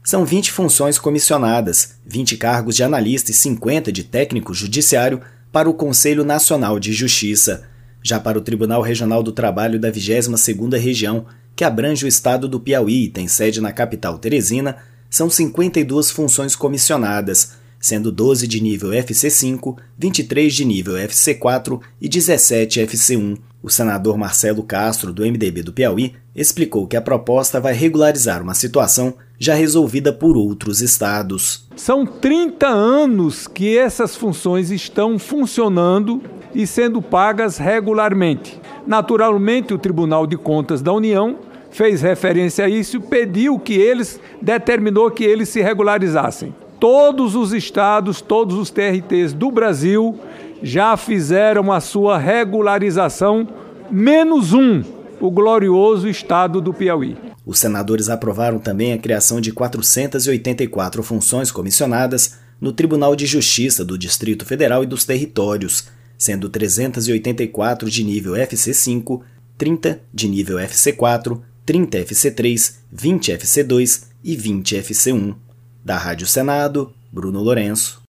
São 20 funções comissionadas, 20 cargos de analista e 50 de técnico judiciário para o Conselho Nacional de Justiça. Já para o Tribunal Regional do Trabalho da 22ª Região, que abrange o estado do Piauí e tem sede na capital Teresina, são 52 funções comissionadas, sendo 12 de nível FC5, 23 de nível FC4 e 17 FC1. O senador Marcelo Castro, do MDB do Piauí, explicou que a proposta vai regularizar uma situação já resolvida por outros estados. São 30 anos que essas funções estão funcionando e sendo pagas regularmente. Naturalmente, o Tribunal de Contas da União fez referência a isso e determinou que eles se regularizassem. Todos os estados, todos os TRTs do Brasil já fizeram a sua regularização, menos um, o glorioso estado do Piauí. Os senadores aprovaram também a criação de 484 funções comissionadas no Tribunal de Justiça do Distrito Federal e dos Territórios, sendo 384 de nível FC5, 30 de nível FC4, 30 FC3, 20 FC2 e 20 FC1. Da Rádio Senado, Bruno Lourenço.